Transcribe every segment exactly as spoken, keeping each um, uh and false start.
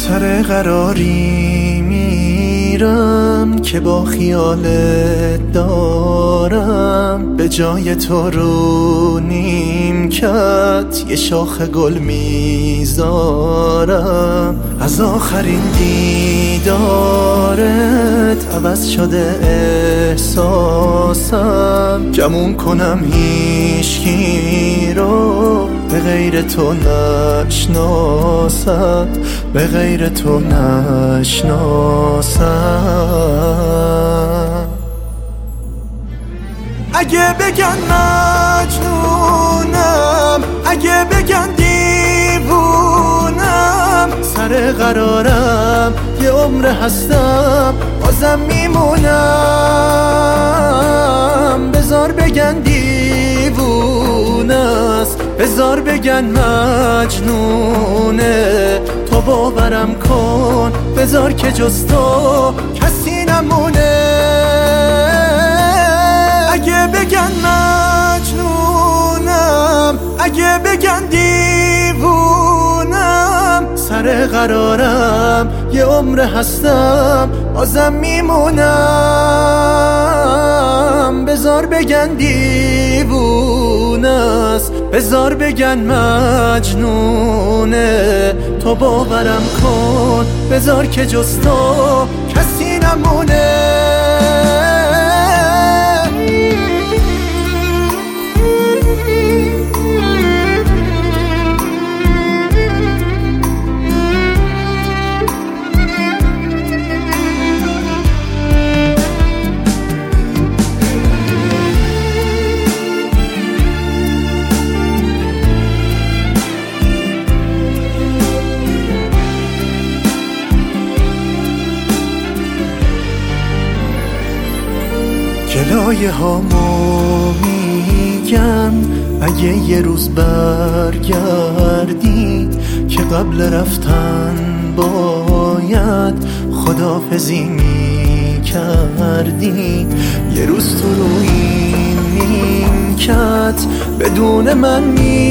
سر قراری میرم که با خیالت دارم، به جای تو رو نیمکت یه شاخ گل میذارم. از آخرین دیدارت عوض شده احساسم، گمون کنم هیچکی رو به غیر تو نشناسم، به غیر تو نشناسم. اگه بگن مجنونم، اگه بگن دیوونم، سر قرارم یه عمر هستم بازم میمونم. بذار بگن دیوونه است، بذار بگن مجنونه، تو باورم کن بذار که جز تو کسی نمونه. اگه بگن مجنونم، اگه بگن دیوونم، سر قرارم یه عمر هستم بازم میمونم. بذار بگن دیوونه است، بذار بگن مجنونه، تو باورم کن بذار که جز تو کسی نمونه. گلایه هامو میگم اگه یه روز برگردی، که قبل رفتن باید خداحافظی میکردی. یه روز تو روی نیمکت بدون من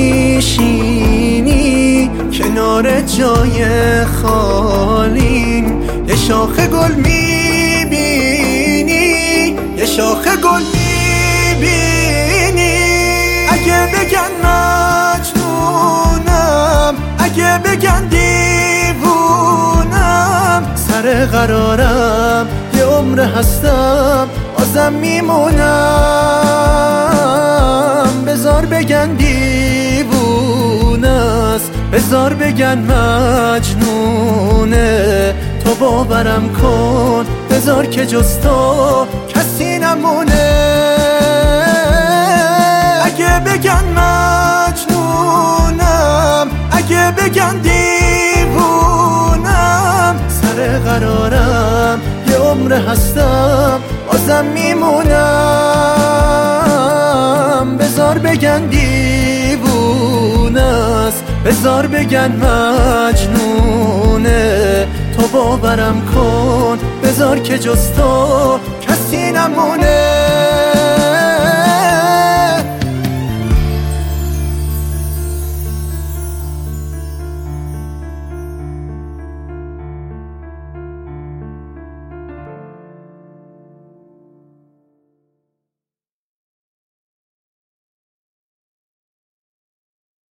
میشینی، کنار جای خالیم یه شاخه گل میبینی، یه شاخه گل میبینی. اگه بگن مجنونم، اگه بگن دیوونم، سر قرارم یه عمر هستم بازم میمونم. بذار بگن دیوونه است، بذار بگن مجنونه، تو باورم کن بذار که جز تو کسی نمونه. اگه بگن مجنونم، اگه بگن دیوونم، سر قرارم یه عمر هستم بازم میمونم. بذار بگن دیوونه است، بذار بگن مجنونه، تو باورم کن بذار که جز تو